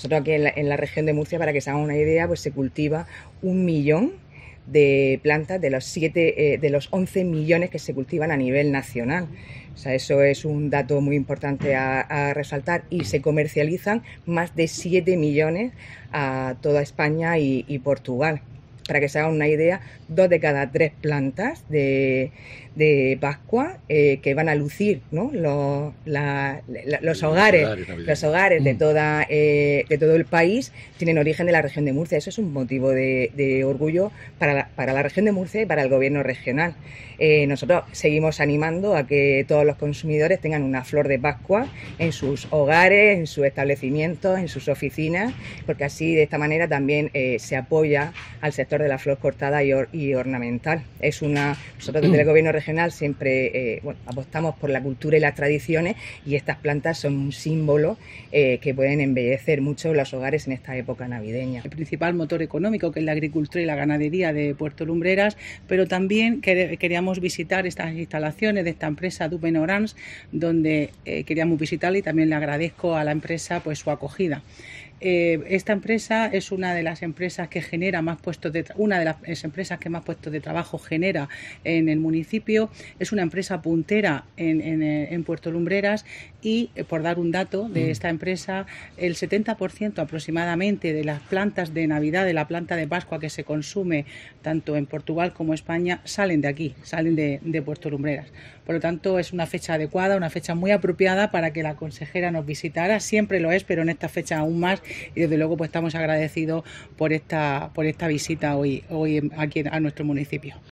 Nosotros aquí en la región de Murcia, para que se hagan una idea, pues se cultiva 1 millón de plantas de los 11 millones que se cultivan a nivel nacional. O sea, eso es un dato muy importante a resaltar, y se comercializan más de 7 millones a toda España y Portugal. Para que se hagan una idea, 2 de cada 3 plantas de Pascua que van a lucir, ¿no?, los hogares de todo el país tienen origen de la región de Murcia. Eso es un motivo de orgullo para la región de Murcia y para el gobierno regional. Nosotros seguimos animando a que todos los consumidores tengan una flor de Pascua en sus hogares, en sus establecimientos, en sus oficinas, porque así, de esta manera, también se apoya al sector de la flor cortada y ornamental. Nosotros desde el gobierno regional siempre apostamos por la cultura y las tradiciones, y estas plantas son un símbolo que pueden embellecer mucho los hogares en esta época navideña. El principal motor económico, que es la agricultura y la ganadería de Puerto Lumbreras, pero también queríamos visitar estas instalaciones de esta empresa Duben Orange, donde queríamos visitarla, y también le agradezco a la empresa pues su acogida. Esta empresa es una de las empresas que genera más puestos de una de las empresas que más puestos de trabajo genera en el municipio. Es una empresa puntera en Puerto Lumbreras, y por dar un dato de esta empresa, el 70% aproximadamente de las plantas de Navidad, de la planta de Pascua que se consume tanto en Portugal como España, salen de aquí, salen de Puerto Lumbreras. Por lo tanto, es una fecha adecuada, una fecha muy apropiada para que la consejera nos visitara. Siempre lo es, pero en esta fecha aún más, y desde luego pues estamos agradecidos por esta visita hoy aquí a nuestro municipio.